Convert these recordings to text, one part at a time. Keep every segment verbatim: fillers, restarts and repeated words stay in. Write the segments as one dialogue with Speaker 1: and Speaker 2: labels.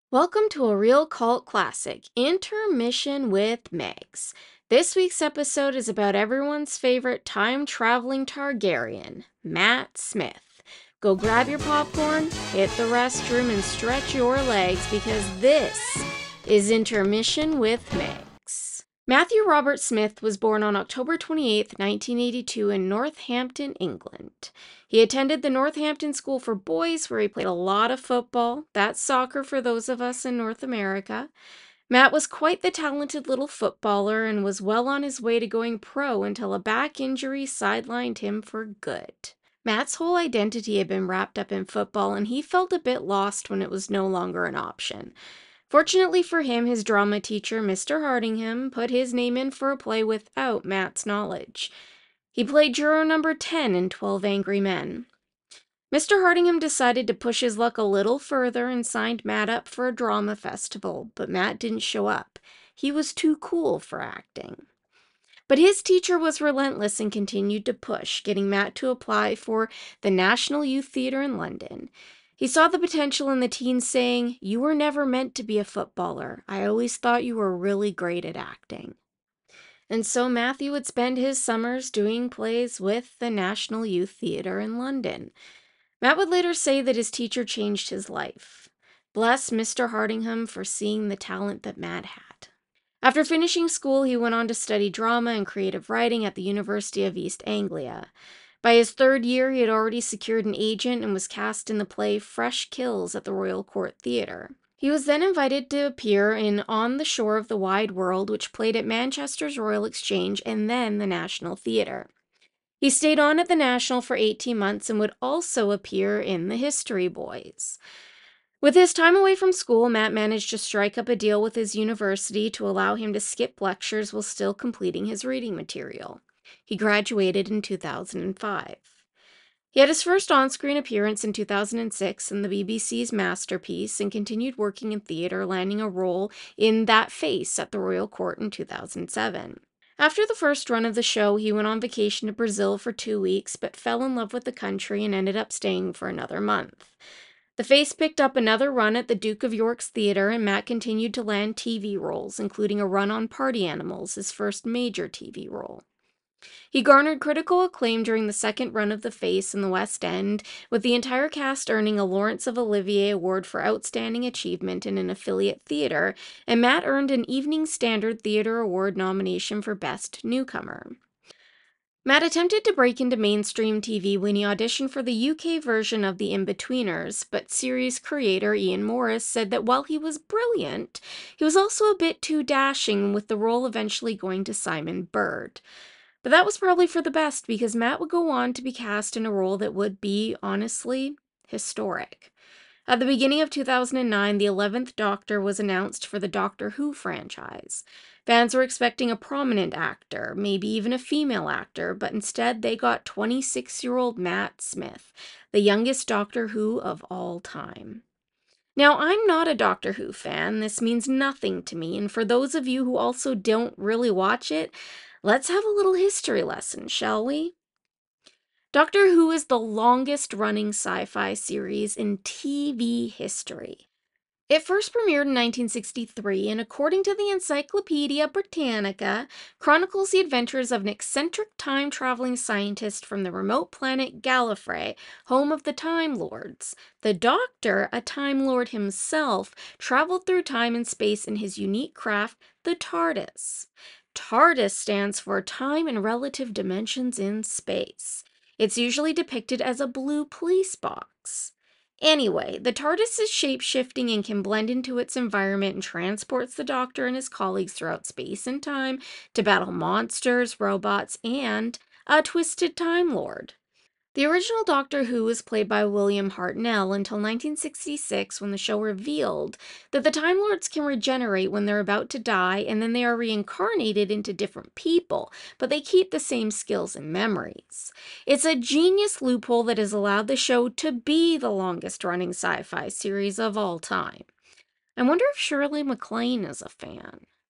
Speaker 1: Welcome to a real cult classic, Intermission with Megs. This week's episode is about everyone's favorite time traveling Targaryen, Matt Smith. Go grab your popcorn, hit the restroom, and stretch your legs because this is Intermission with Megs. Matthew Robert Smith was born on October twenty-eighth, nineteen eighty-two, in Northampton, England. He attended the Northampton School for Boys, where he played a lot of football. That's soccer for those of us in North America. Matt was quite the talented little footballer and was well on his way to going pro until a back injury sidelined him for good. Matt's whole identity had been wrapped up in football, and he felt a bit lost when it was no longer an option. Fortunately for him, his drama teacher, Mister Hardingham, put his name in for a play without Matt's knowledge. He played juror number ten in Twelve Angry Men. Mister Hardingham decided to push his luck a little further and signed Matt up for a drama festival, but Matt didn't show up. He was too cool for acting. But his teacher was relentless and continued to push, getting Matt to apply for the National Youth Theatre in London. He saw the potential in the teen, saying, "You were never meant to be a footballer. I always thought you were really great at acting." And so Matthew would spend his summers doing plays with the National Youth Theatre in London. Matt would later say that his teacher changed his life. Bless Mister Hardingham for seeing the talent that Matt had. After finishing school, he went on to study drama and creative writing at the University of East Anglia. By his third year, he had already secured an agent and was cast in the play Fresh Kills at the Royal Court Theatre. He was then invited to appear in On the Shore of the Wide World, which played at Manchester's Royal Exchange and then the National Theatre. He stayed on at the National for eighteen months and would also appear in The History Boys. With his time away from school, Matt managed to strike up a deal with his university to allow him to skip lectures while still completing his reading material. He graduated in two thousand five. He had his first on-screen appearance in two thousand six in the B B C's Masterpiece and continued working in theater, landing a role in That Face at the Royal Court in two thousand seven. After the first run of the show, he went on vacation to Brazil for two weeks, but fell in love with the country and ended up staying for another month. The Face picked up another run at the Duke of York's Theatre, and Matt continued to land T V roles, including a run on Party Animals, his first major T V role. He garnered critical acclaim during the second run of The Face in the West End, with the entire cast earning a Laurence of Olivier Award for Outstanding Achievement in an Affiliate Theatre, and Matt earned an Evening Standard Theatre Award nomination for Best Newcomer. Matt attempted to break into mainstream T V when he auditioned for the U K version of The Inbetweeners, but series creator Ian Morris said that while he was brilliant, he was also a bit too dashing, with the role eventually going to Simon Bird. But that was probably for the best, because Matt would go on to be cast in a role that would be, honestly, historic. At the beginning of two thousand nine, the eleventh Doctor was announced for the Doctor Who franchise. Fans were expecting a prominent actor, maybe even a female actor, but instead they got twenty-six-year-old Matt Smith, the youngest Doctor Who of all time. Now, I'm not a Doctor Who fan. This means nothing to me, and for those of you who also don't really watch it, let's have a little history lesson, shall we? Doctor Who is the longest-running sci-fi series in T V history. It first premiered in nineteen sixty-three, and according to the Encyclopedia Britannica, chronicles the adventures of an eccentric time-traveling scientist from the remote planet Gallifrey, home of the Time Lords. The Doctor, a Time Lord himself, traveled through time and space in his unique craft, the TARDIS. TARDIS stands for Time and Relative Dimensions in Space. It's usually depicted as a blue police box. Anyway, the TARDIS is shape-shifting and can blend into its environment and transports the Doctor and his colleagues throughout space and time to battle monsters, robots, and a twisted Time Lord. The original Doctor Who was played by William Hartnell until nineteen sixty-six, when the show revealed that the Time Lords can regenerate when they're about to die, and then they are reincarnated into different people, but they keep the same skills and memories. It's a genius loophole that has allowed the show to be the longest-running sci-fi series of all time. I wonder if Shirley MacLaine is a fan.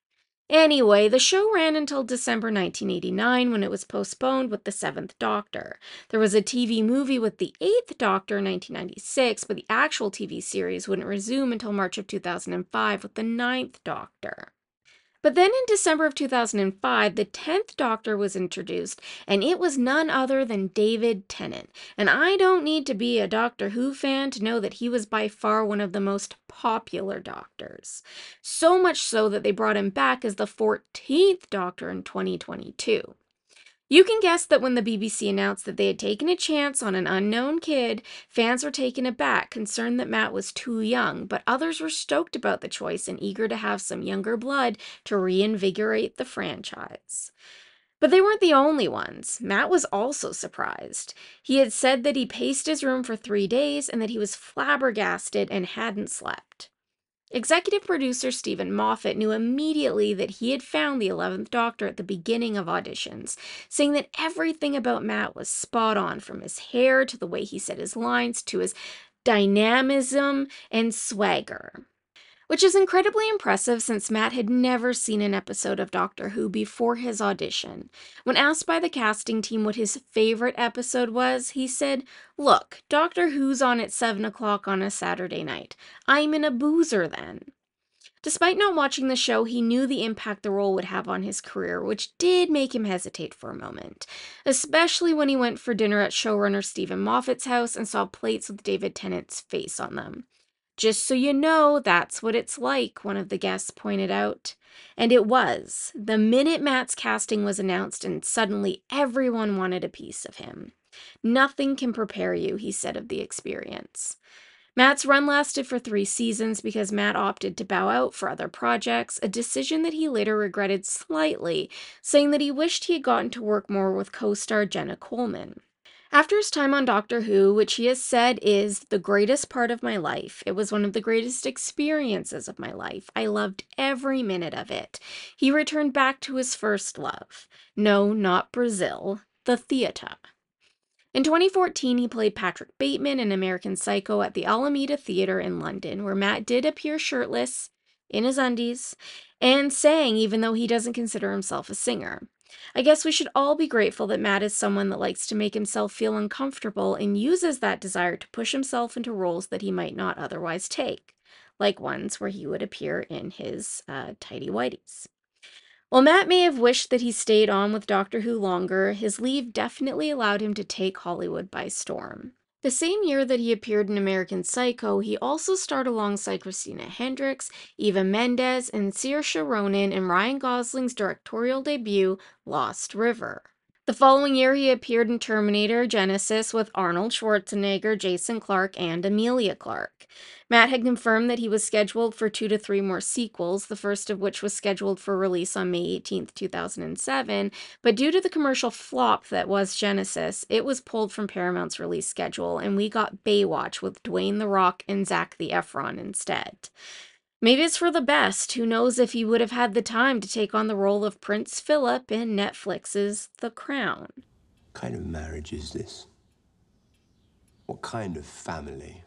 Speaker 1: Anyway, the show ran until December nineteen eighty-nine when it was postponed with The Seventh Doctor. There was a T V movie with The Eighth Doctor in nineteen ninety-six, but the actual T V series wouldn't resume until March of two thousand five with The Ninth Doctor. But then in December of two thousand five, the tenth Doctor was introduced, and it was none other than David Tennant. And I don't need to be a Doctor Who fan to know that he was by far one of the most popular Doctors. So much so that they brought him back as the fourteenth Doctor in twenty twenty-two. You can guess that when the B B C announced that they had taken a chance on an unknown kid, fans were taken aback, concerned that Matt was too young, but others were stoked about the choice and eager to have some younger blood to reinvigorate the franchise. But they weren't the only ones. Matt was also surprised. He had said that he paced his room for three days and that he was flabbergasted and hadn't slept. Executive producer Stephen Moffat knew immediately that he had found the eleventh Doctor at the beginning of auditions, saying that everything about Matt was spot on, from his hair to the way he said his lines to his dynamism and swagger. Which is incredibly impressive since Matt had never seen an episode of Doctor Who before his audition. When asked by the casting team what his favorite episode was, he said, "Look, Doctor Who's on at seven o'clock on a Saturday night. I'm in a boozer then." Despite not watching the show, he knew the impact the role would have on his career, which did make him hesitate for a moment, especially when he went for dinner at showrunner Stephen Moffat's house and saw plates with David Tennant's face on them. "Just so you know, that's what it's like," one of the guests pointed out. And it was. The minute Matt's casting was announced, and suddenly everyone wanted a piece of him. "Nothing can prepare you," he said of the experience. Matt's run lasted for three seasons because Matt opted to bow out for other projects, a decision that he later regretted slightly, saying that he wished he had gotten to work more with co-star Jenna Coleman. After his time on Doctor Who, which he has said is the greatest part of my life, it was one of the greatest experiences of my life. I loved every minute of it. He returned back to his first love. No, not Brazil, the theater. In twenty fourteen, he played Patrick Bateman in American Psycho at the Alameda Theatre in London, where Matt did appear shirtless, in his undies, and sang even though he doesn't consider himself a singer. I guess we should all be grateful that Matt is someone that likes to make himself feel uncomfortable and uses that desire to push himself into roles that he might not otherwise take, like ones where he would appear in his uh, tidy whities. While Matt may have wished that he stayed on with Doctor Who longer, his leave definitely allowed him to take Hollywood by storm. The same year that he appeared in American Psycho, he also starred alongside Christina Hendricks, Eva Mendes, and Saoirse Ronan in Ryan Gosling's directorial debut, Lost River. The following year, he appeared in Terminator Genisys with Arnold Schwarzenegger, Jason Clarke, and Emilia Clarke. Matt had confirmed that he was scheduled for two to three more sequels, the first of which was scheduled for release on May eighteenth, two thousand seven, but due to the commercial flop that was Genisys, it was pulled from Paramount's release schedule, and we got Baywatch with Dwayne The Rock and Zac the Efron instead. Maybe it's for the best. Who knows if he would have had the time to take on the role of Prince Philip in Netflix's The Crown.
Speaker 2: What kind of marriage is this? What kind of family?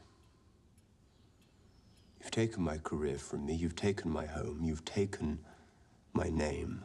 Speaker 2: You've taken my career from me, you've taken my home, you've taken my name.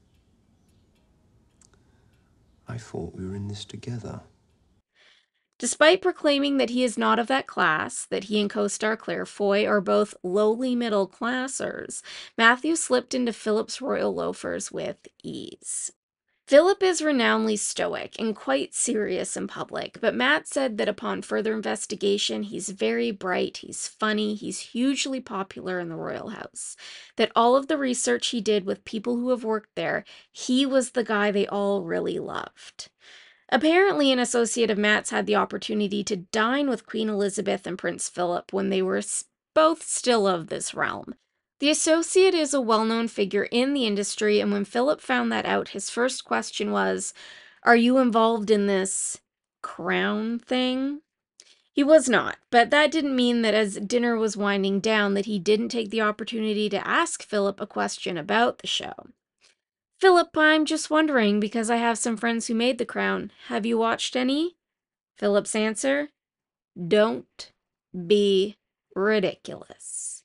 Speaker 2: I thought we were in this together.
Speaker 1: Despite proclaiming that he is not of that class, that he and co-star Claire Foy are both lowly middle-classers, Matthew slipped into Philip's royal loafers with ease. Philip is renownedly stoic and quite serious in public, but Matt said that upon further investigation, he's very bright, he's funny, he's hugely popular in the royal house. That all of the research he did with people who have worked there, he was the guy they all really loved. Apparently, an associate of Matt's had the opportunity to dine with Queen Elizabeth and Prince Philip when they were both still of this realm. The associate is a well-known figure in the industry, and when Philip found that out, his first question was, "Are you involved in this crown thing?" He was not, but that didn't mean that as dinner was winding down that he didn't take the opportunity to ask Philip a question about the show. "Philip, I'm just wondering, because I have some friends who made The Crown. Have you watched any?" Philip's answer, "Don't be ridiculous."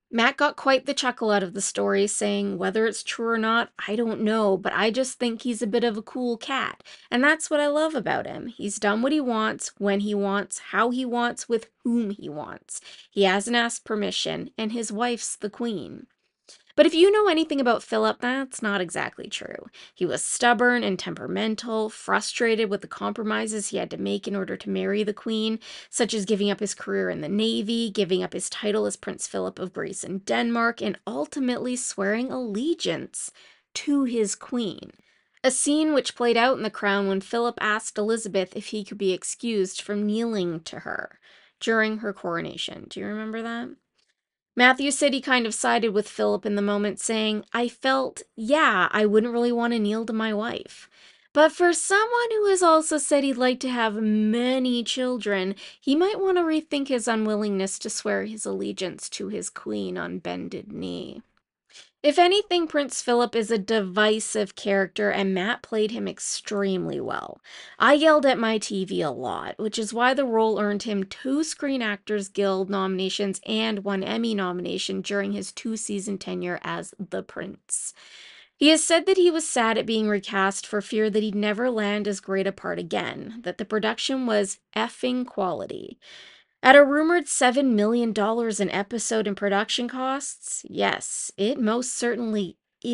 Speaker 1: Matt got quite the chuckle out of the story, saying, "Whether it's true or not, I don't know, but I just think he's a bit of a cool cat. And that's what I love about him. He's done what he wants, when he wants, how he wants, with whom he wants. He hasn't asked permission, and his wife's the queen." But if you know anything about Philip, that's not exactly true. He was stubborn and temperamental, frustrated with the compromises he had to make in order to marry the queen, such as giving up his career in the Navy, giving up his title as Prince Philip of Greece and Denmark, and ultimately swearing allegiance to his queen. A scene which played out in The Crown when Philip asked Elizabeth if he could be excused from kneeling to her during her coronation. Do you remember that? Matthew said he kind of sided with Philip in the moment, saying, "I felt, yeah, I wouldn't really want to kneel to my wife." But for someone who has also said he'd like to have many children, he might want to rethink his unwillingness to swear his allegiance to his queen on bended knee. If anything, Prince Philip is a divisive character, and Matt played him extremely well. I yelled at my T V a lot, which is why the role earned him two Screen Actors Guild nominations and one Emmy nomination during his two-season tenure as the Prince. He has said that he was sad at being recast for fear that he'd never land as great a part again, that the production was effing quality. At a rumored seven million dollars an episode in production costs, yes, it most certainly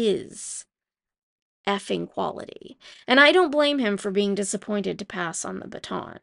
Speaker 1: is effing quality. And I don't blame him for being disappointed to pass on the baton.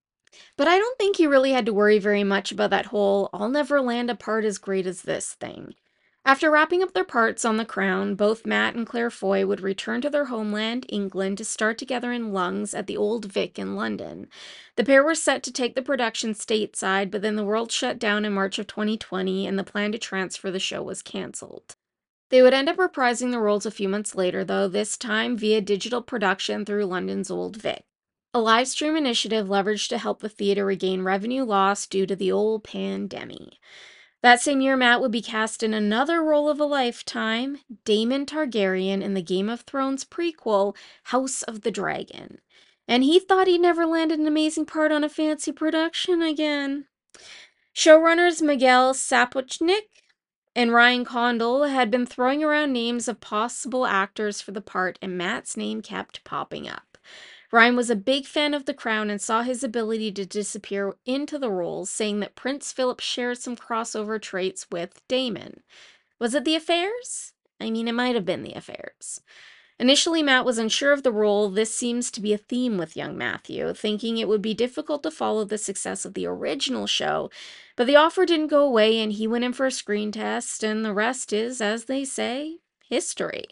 Speaker 1: But I don't think he really had to worry very much about that whole "I'll never land a part as great as this" thing. After wrapping up their parts on The Crown, both Matt and Claire Foy would return to their homeland, England, to star together in Lungs at the Old Vic in London. The pair were set to take the production stateside, but then the world shut down in March of twenty twenty, and the plan to transfer the show was cancelled. They would end up reprising the roles a few months later, though, this time via digital production through London's Old Vic. A live stream initiative leveraged to help the theater regain revenue lost due to the old pandemic. That same year, Matt would be cast in another role of a lifetime, Daemon Targaryen, in the Game of Thrones prequel, House of the Dragon. And he thought he'd never land an amazing part on a fancy production again. Showrunners Miguel Sapochnik and Ryan Condal had been throwing around names of possible actors for the part, and Matt's name kept popping up. Ryan was a big fan of The Crown and saw his ability to disappear into the roles, saying that Prince Philip shared some crossover traits with Daemon. Was it the affairs? I mean, it might have been the affairs. Initially, Matt was unsure of the role. This seems to be a theme with young Matthew, thinking it would be difficult to follow the success of the original show, but the offer didn't go away and he went in for a screen test, and the rest is, as they say, history.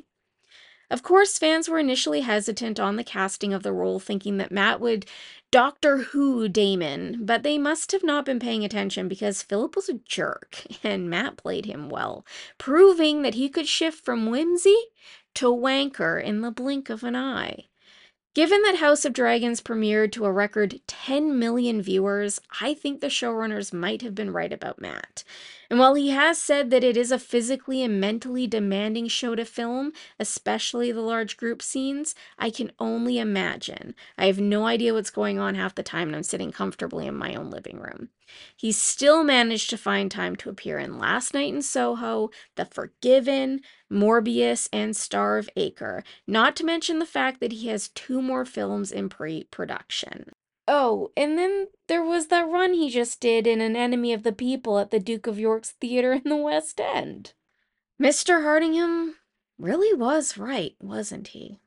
Speaker 1: Of course, fans were initially hesitant on the casting of the role, thinking that Matt would Doctor Who Daemon, but they must have not been paying attention because Philip was a jerk, and Matt played him well, proving that he could shift from whimsy to wanker in the blink of an eye. Given that House of Dragons premiered to a record ten million viewers, I think the showrunners might have been right about Matt. And while he has said that it is a physically and mentally demanding show to film, especially the large group scenes, I can only imagine. I have no idea what's going on half the time, and I'm sitting comfortably in my own living room. He still managed to find time to appear in Last Night in Soho, The Forgiven, Morbius, and Star of Acre, not to mention the fact that he has two more films in pre-production. Oh, and then there was that run he just did in An Enemy of the People at the Duke of York's Theatre in the West End. Mister Hardingham really was right, wasn't he?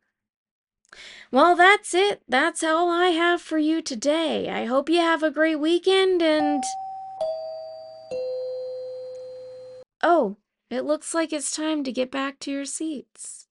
Speaker 1: Well, that's it. That's all I have for you today. I hope you have a great weekend, and... Oh, it looks like it's time to get back to your seats.